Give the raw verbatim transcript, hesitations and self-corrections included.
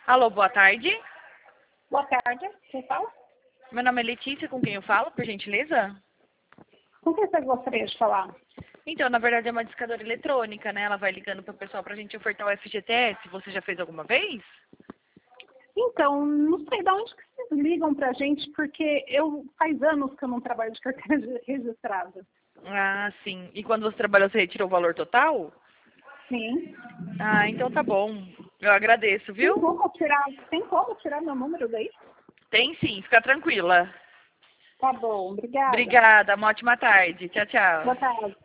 Alô, boa tarde. Boa tarde, quem fala? Meu nome é Letícia, com quem eu falo, por gentileza? Com quem você gostaria de falar? Então, na verdade é uma discadora eletrônica, né? Ela vai ligando para o pessoal para a gente ofertar o F G T S. Você já fez alguma vez? Então, não sei de onde que vocês ligam pra gente, porque eu faz anos que eu não trabalho de carteira de- registrada. Ah, sim. E quando você trabalhou, você retirou o valor total? Sim. Ah, então tá bom. Eu agradeço, Tem viu? como tirar, tem como tirar meu número daí? Tem sim, fica tranquila. Tá bom, obrigada. Obrigada, uma ótima tarde. Tchau, Boa tchau. tarde.